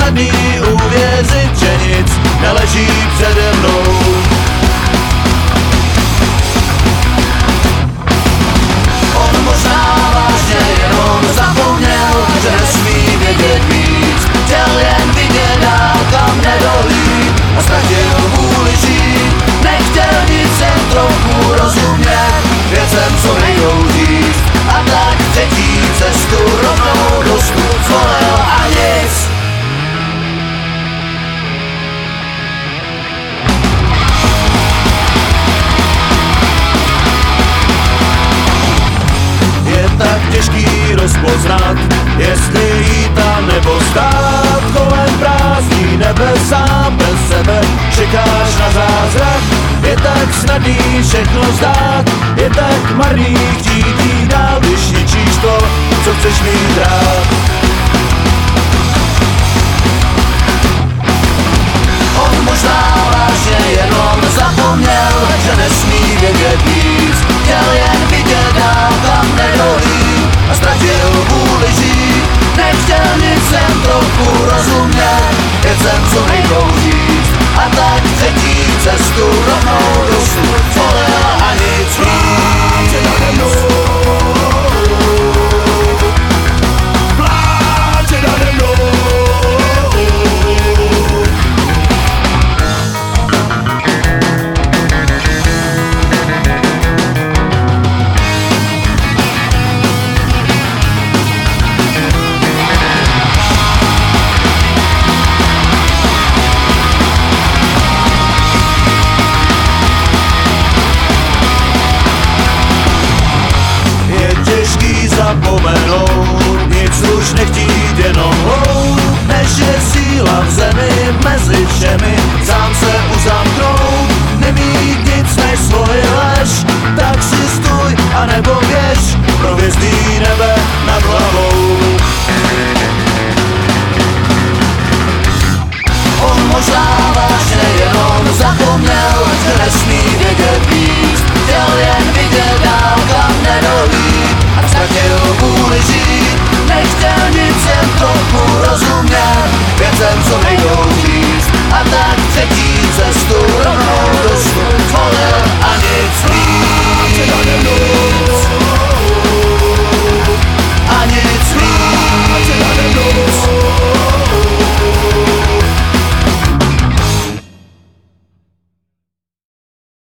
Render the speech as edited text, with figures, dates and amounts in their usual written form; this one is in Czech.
snadný uvěřit, že nic neleží přede mnou. On možná vážně jenom zapomněl, že nesmí vědět víc. Chtěl jen vidět dál, kam nedohlíd a ztratil vůli žít. Nechtěl nic, jen trochu rozumět věcem, co nejdou říct. A tak třetí cestu rovnou dosud zvolil a nic. Je tak těžký rozpoznat, jestli jít a nebo stát. Kolem prázdní nebe, sám bez sebe čekáš na zázrak. Je tak snadný všechno vzdát, je tak marný chtít jít dál, když ničíš to, co chceš mít rád. On možná vážně jenom zapomněl, že nesmí vědět víc. Chtěl jen vidět dál, kam nedohlíd a ztratil vůli žít. Nechtěl nic, jen trochu rozumět věcem, co nejdou říct. A tak